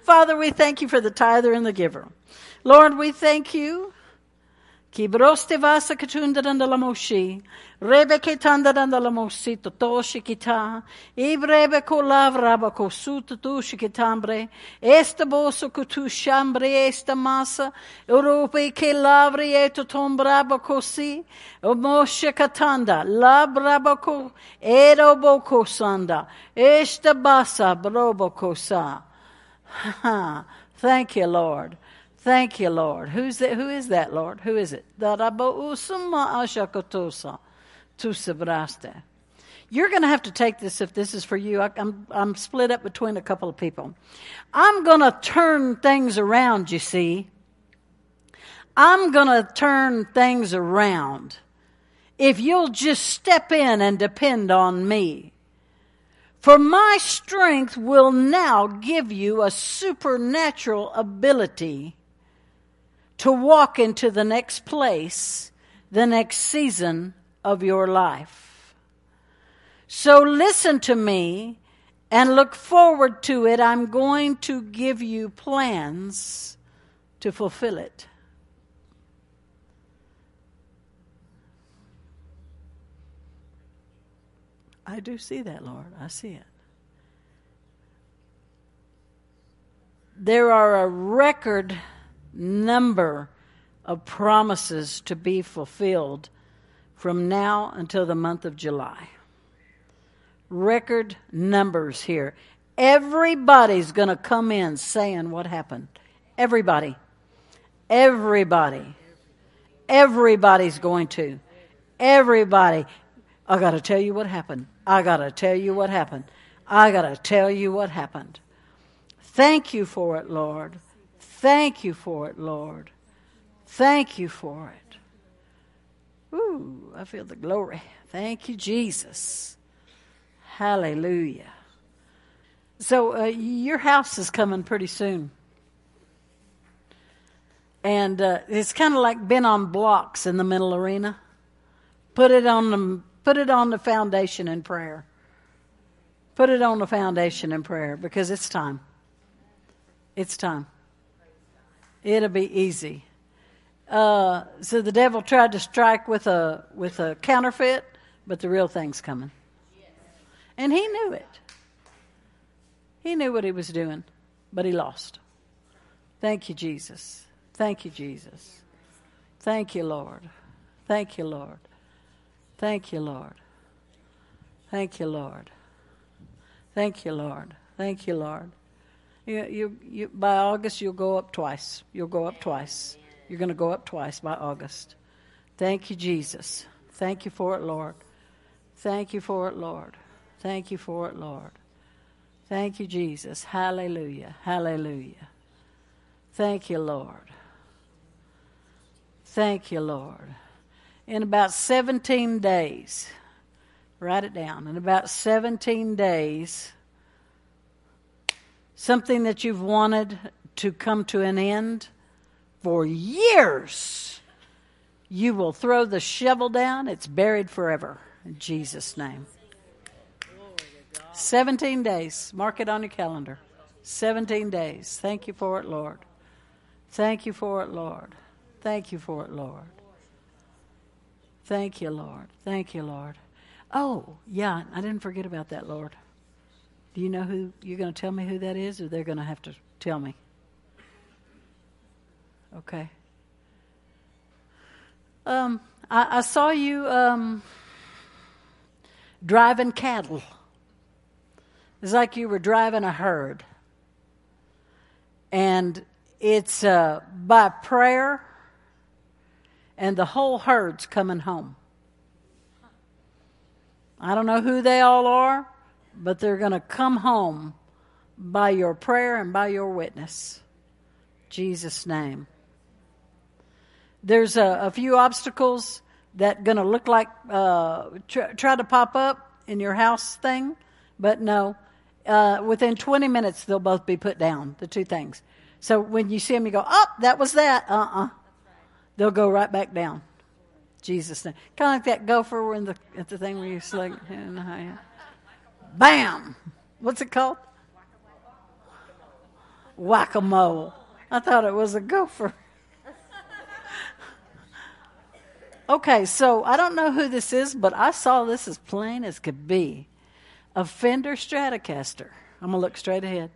Father, we thank you for the tither and the giver. Lord, we thank you. Kibroste vasa katunda dandala moshi. Rebe ketanda dandala moshi totoshi kita. Ibrebe kolav raba kosuta tushi kitambre. Esta boso kutu shambre esta masa. Europe ke lavri eto tombraba kosi. Moshe katanda. Labraba ko. Erobo kosanda. Esta basa brobo kosa. Thank you, Lord. Thank you, Lord. Who is that, Lord? Who is it? You're going to have to take this if this is for you. I'm split up between a couple of people. I'm going to turn things around, you see. I'm going to turn things around if you'll just step in and depend on me. For my strength will now give you a supernatural ability to walk into the next place, the next season of your life. So listen to me and look forward to it. I'm going to give you plans to fulfill it. I do see that, Lord. I see it. There are a record number of promises to be fulfilled from now until the month of July. Record numbers here. Everybody's going to come in saying what happened. Everybody. Everybody's going to. Everybody. I got to tell you what happened. I got to tell you what happened. I got to tell you what happened. Thank you for it, Lord. Thank you for it, Lord. Thank you for it. Ooh, I feel the glory. Thank you, Jesus. Hallelujah. So your house is coming pretty soon. And it's kind of like been on blocks in the middle arena. Put it on the foundation in prayer. Put it on the foundation in prayer because it's time. It's time. It'll be easy. So the devil tried to strike with a counterfeit, but the real thing's coming. And he knew it. He knew what he was doing, but he lost. Thank you, Jesus. Thank you, Jesus. Thank you, Lord. Thank you, Lord. Thank you, Lord. Thank you, Lord. Thank you, Lord. Thank you, Lord. You by August you'll go up twice. You'll go up twice. You're going to go up twice by August. Thank you, Jesus. Thank you for it, Lord. Thank you for it, Lord. Thank you for it, Lord. Thank you, Jesus. Hallelujah. Hallelujah. Thank you, Lord. Thank you, Lord. In about 17 days, write it down. In about 17 days, something that you've wanted to come to an end for years, you will throw the shovel down. It's buried forever. In Jesus' name. 17 days. Mark it on your calendar. 17 days. Thank you for it, Lord. Thank you for it, Lord. Thank you for it, Lord. Thank you, Lord. Thank you, Lord. Oh, yeah, I didn't forget about that, Lord. Do you know who, you're going to tell me who that is, or they're going to have to tell me? Okay. I saw you driving cattle. It's like you were driving a herd. And it's by prayer, and the whole herd's coming home. I don't know who they all are, but they're going to come home by your prayer and by your witness. Jesus' name. There's a few obstacles that going to look like try to pop up in your house thing, but no. Within 20 minutes, they'll both be put down, the two things. So when you see them, you go, oh, that was that. They'll go right back down. Jesus' name. Kind of like that gopher in at the thing where you like, bam. What's it called? Whack-a-mole. I thought it was a gopher. Okay, so I don't know who this is, but I saw this as plain as could be. A Fender Stratocaster. I'm going to look straight ahead.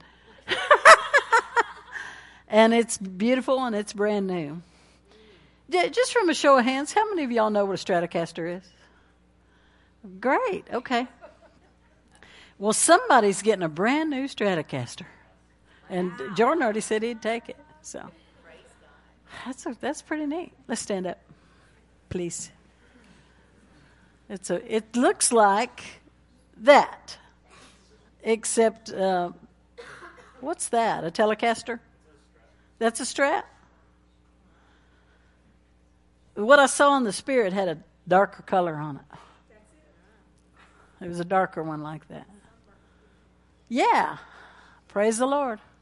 And it's beautiful and it's brand new. Just from a show of hands, how many of y'all know what a Stratocaster is? Great, okay. Well, somebody's getting a brand new Stratocaster. And Jordan already said he'd take it. So that's pretty neat. Let's stand up, please. It looks like that, except what's that? A Telecaster? That's a Strat? What I saw in the spirit had a darker color on it. It was a darker one like that. Yeah. Praise the Lord.